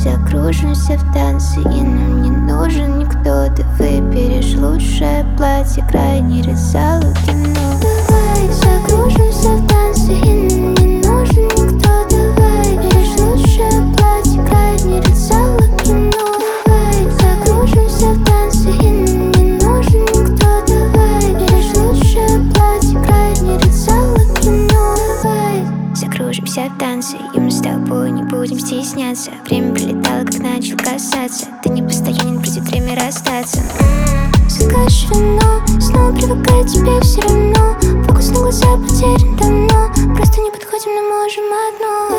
закружимся в танце, и нам не нужен никто. Ты выберешь лучшее платье, крайний ряд зала кино. Давай закружимся в танце, и нам не нужен никто. Давай выберешь лучшее платье, крайний ряд зала кино. Давай закружимся в танце, и нам не нужен никто. Давай выберешь лучшее платье, крайний ряд зала кино. Давай закружимся в танце, и мы с тобой не будем стесняться. Время пролетало, как начал касаться. Ты не постоянен, придет время расстаться. Закажешь вино, снова привыкаю к тебе все равно. Фокус на глаза потерян давно. Просто не подходим, но можем одно.